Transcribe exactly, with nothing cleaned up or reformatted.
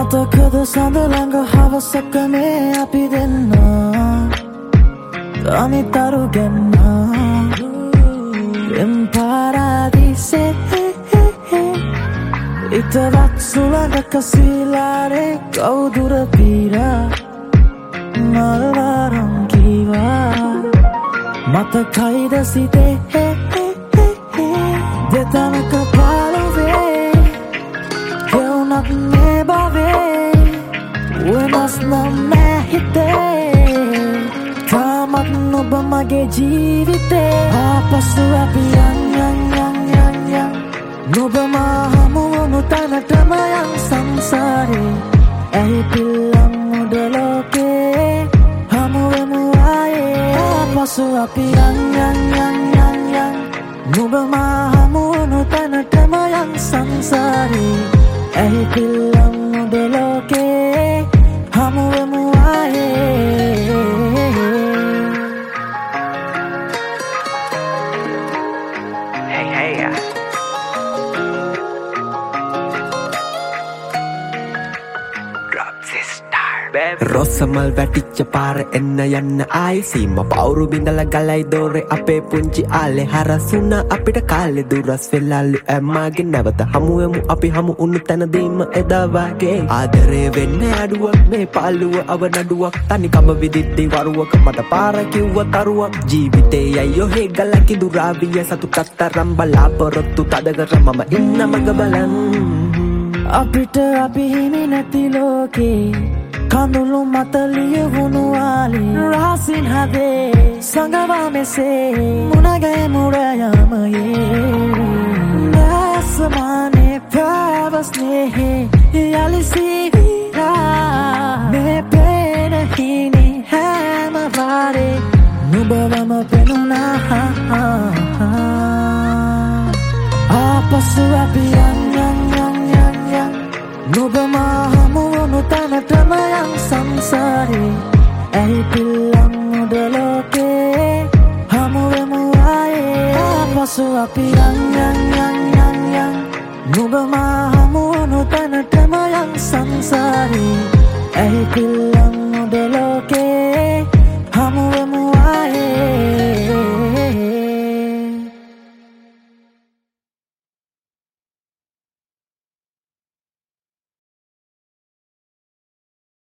මතකද සඳ ළඟ හවසක මේ අපි දෙන්න අමිතරු ගෙන්න එම් පාරාදීසේ ඉතරක් සුළඟක සීලාරේ කවුදුර පීරා මල්වාරම් කීවා මතකයිද සිතේ දෙතනක පාලුවේ ගෙවුනක් මේ බවේ වෙනස් නම් නෑ හිතේ තාමත් නොබ මගේ ජීවිතේ ආපසු අපි යන් යන් යන් යන් යන් නොබ මා හමුවුණු තැනටම යන් සංසාරේ ඇයි පිල්ලම් උඩ ලෝකේ හමුවෙමු ආයේ ආපසු අපි යන් යන් යන් යන් යන් නොබ මා හමුවුණු තැනටම යන් සංසාරේ ඇයි පිල්ලම් උඩ ලෝකේ හමුවෙමු ආයේ Hey, hey. Drop this star, baby. රොස්සමල් වැටිච්ච පාර එන්න යන්න ආයි සීම පවුරු බිඳලා ගලයි දෝරේ අපේ පුංචි ආලේ හරසුන අපිට කාලේ දුරස් වෙලාලු ඇම්මාගේ නැවත හමුවෙමු අපි හමු උණු තැනදීම එදා වගේ ආදරේ වෙන්නේ අඩුවක් මේ පාළුව අවනඩුවක් තනිකම විදිද්දි වරුවක මට පාර කිව්ව තරුවක් ජීවිතේ යයි ඔහේ ගලකි දුරාවිය සතුටක් තරම් බලාපොරොත්තු තද කර මම ඉන්න මග බලන් අපිට අපි හිමි නැති ලෝකේ කඳුළු මත ලියවුණු ආලේ රහසින් හදේ සඟවා මෙසේ මුණගැ මුරයමයේ දැසමානේ පැවස්නේහේ යලිසිවිරා මේ පේන හිනි හැම වාරේ නුබවම පෙනුනා ආපසු අපි යන් යන් යන් යන් යන් නුබ මා හමුවුණු තැනටම යන් සංසාරේ ඇයි පිල්ලම් උඩ ලෝකේ හමුවෙමු ආයේ ආපසු අපි යන් යන් යන් යන් යන් නුබ මා හමුවුණු තැනටම යන් සංසාරේ ඇයි පිල්ලම්